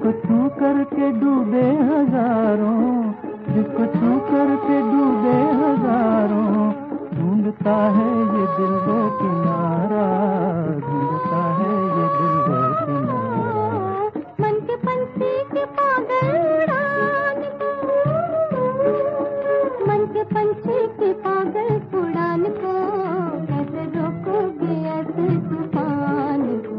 जिसको छू करके डूबे हजारों, जिसको छू करके डूबे हजारों, ढूंढता है ये दिल वो किनारा, ढूंढता है ये दिल वो किनारा। मन के पंछी के पागल उड़ान को, मन के पंछी के पागल उड़ान को, कैसे रोकोगे ऐसे तूफान को।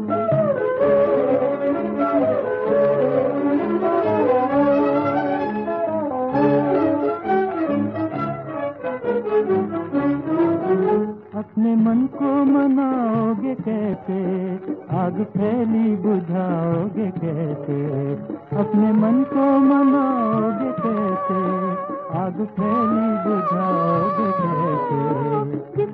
अपने मन को मनाओगे कैसे, आग फैली बुझाओगे कैसे, अपने मन को मनाओगे कैसे, आग फैली बुझाओगे कैसे।